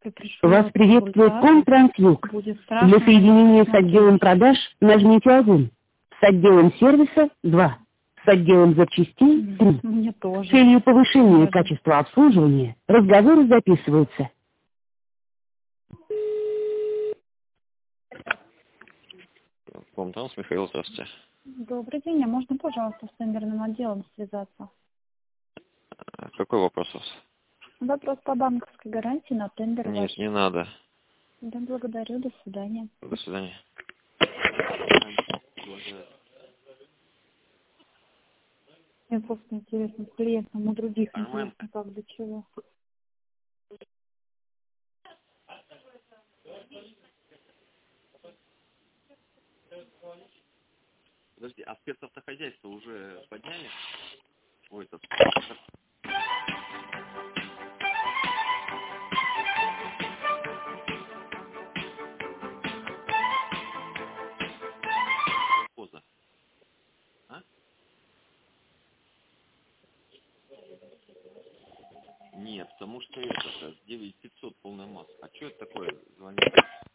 Вас приветствует Комтрансюг. Для соединения с отделом продаж нажмите 1. С отделом сервиса 2. С отделом запчастей 3. С целью повышения качества обслуживания разговоры записываются. Комтранс, Михаил, здравствуйте. Добрый день, а можно, пожалуйста, с тендерным отделом связаться? Какой вопрос у вас? Вопрос по банковской гарантии на тендер Нет, ваш. не надо. Да, благодарю, до свидания. До свидания. Мне просто интересно, с клиентом у других Армен. интересно, как до чего. Подожди, а спецавтохозяйство уже подняли? Ой, этот... Поза. А? Нет, потому что это 9500 полная масса. А что это такое? Звонит.